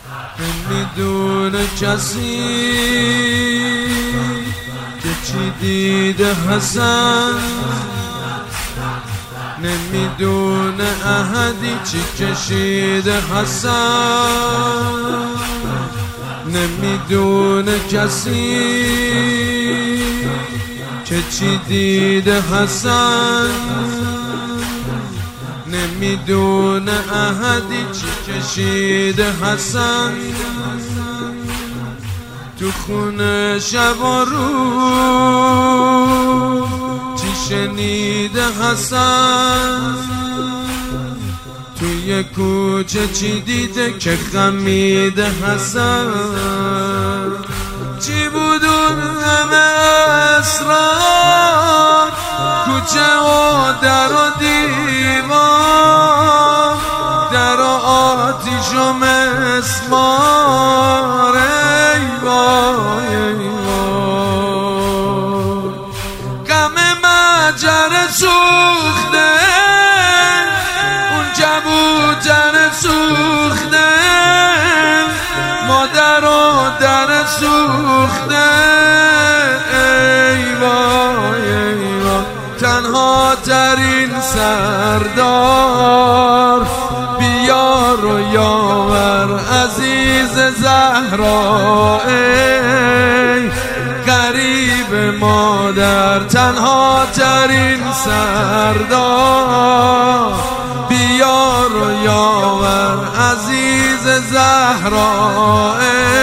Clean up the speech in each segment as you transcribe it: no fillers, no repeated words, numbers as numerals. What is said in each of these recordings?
نمیدونه کسی که چی دیده حسن، نمیدونه احدی چی کشیده حسن، نمیدونه کسی که چی دیده حسن، نمیدونه احدی چی کشیده حسن. تو خونه شب و روز چی شنیده حسن، توی کوچه چی دیده که خمیده حسن. چی بود اون همه اسرار، کوچه و در و دیوار، در و آتیش و مسمار. ای وای ای وای، غم مجر سوخته، اون کبوتر سوخته، مادر و در سوخته. ای وای ای وای، تنها ترین سردار، بیار و یاور عزیز زهرا. ای غریب مادر، تنها ترین سردار، بیار و یاور عزیز زهرا.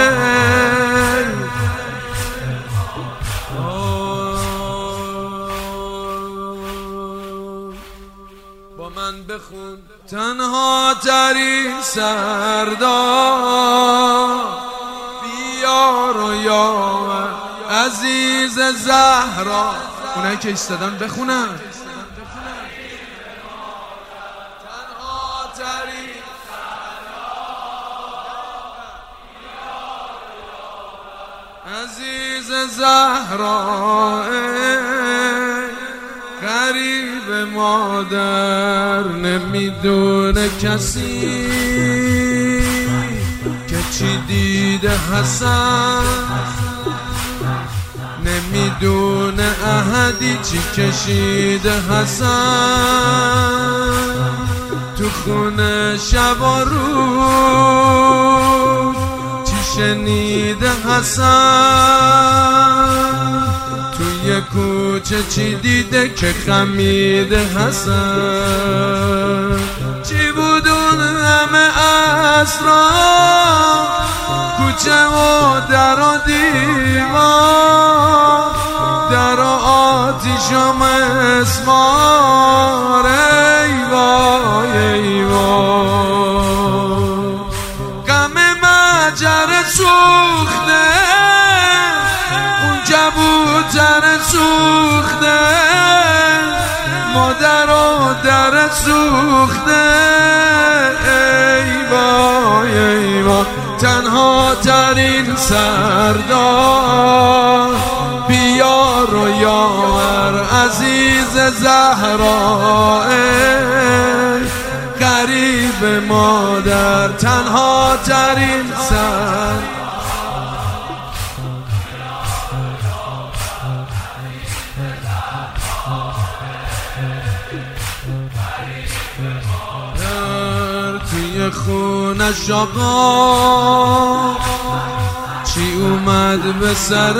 با من بخون. تنها ترین سردار، بیار و یاور عزیز زهرا. اونایی که ایستادن بخونن. تنها ترین عزیز زهرا. غریب مادر، نمیدونه کسی که چی دیده حسن، نمیدونه احدی چی کشیده حسن. تو خونه شب و روز چی شنیده حسن، توی کوچه چی دیده که خمیده حسن. چی بود اون همه اسرار، کوچه و در و دیوار، در و آتیش و مسمار. ای وای ای وای، غم مجر سوخته، اون کبوتر سوخته، مادر و در سوخته. ای وای ای وای، تنها ترین سردار، بیار و یاور عزیز زهرا. غریب مادر، تنها ترین سردار. توی خونه آقا چی اومد به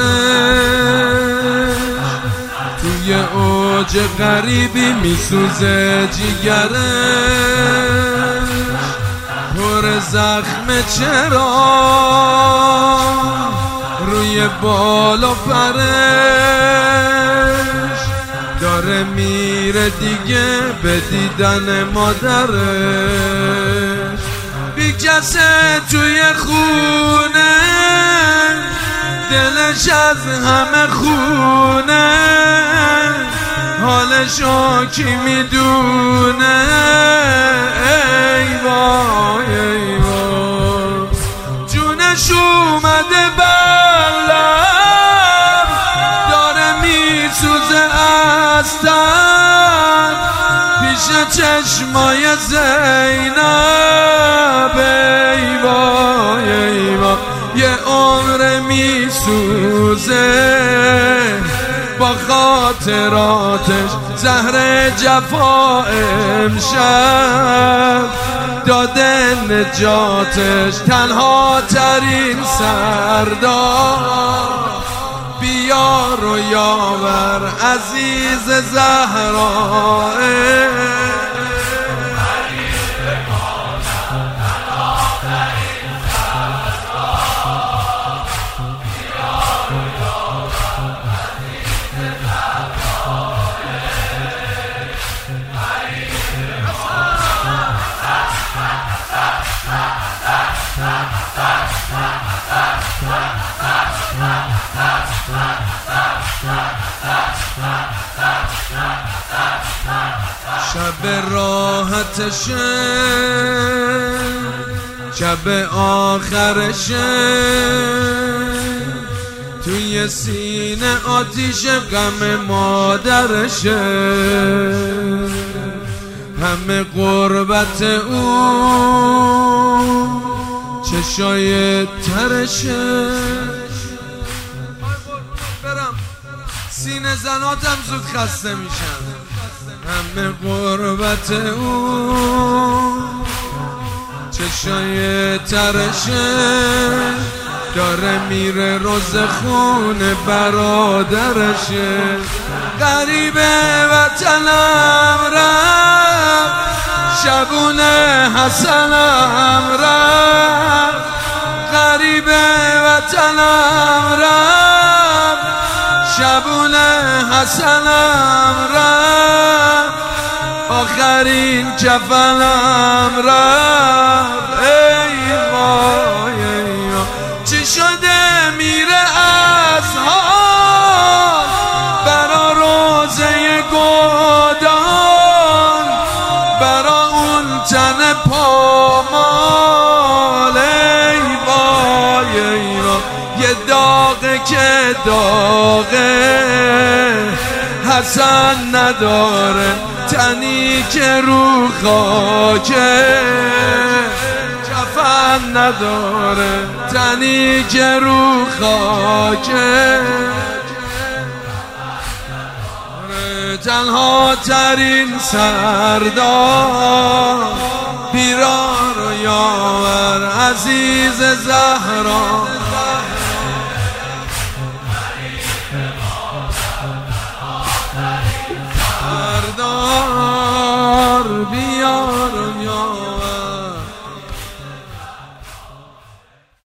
سرش، توی اوج غریبی میسوزه جیگرش، پر زخم چرا روی بال و پرش، داره میره دیگه به دیدن مادرش. بی کسه توی خونه، دلش از همه خونه، حالشو کی میدونه. ای وای ای وای، جونش اومده بلم، داره میسوزه از تن، پیش چشمای زینب. ای وای یه عمر میسوزه با خاطراتش، زهر جفا امشب داده نجاتش. تنها ترین سردار بیار و یاور عزیز زهرا. شب راحتشه، شب آخرشه، توی سینه آتیش غم مادرشه. همه قربت اون چشای ترشه. برم سینه زناتم زود خسته میشن. همه قربت اون چشای ترشه، داره میره روز خون برادرشه. غریب وطنم رفت، شبونه حسنم رفت. غریب وطنم رفت، شبونه حسنم رفت. آخرین کفنم رفت. ای وای ای وای، چی شده میره از حال برا روزه گودان، برا اون تن پامال. ای وای ای وای، یه داغه که داغه حسن نداره، تنی که رو خاکه کفن نداره، تنی که رو خاکه. تنها ترین سردار بیرار و یاور عزیز زهرا.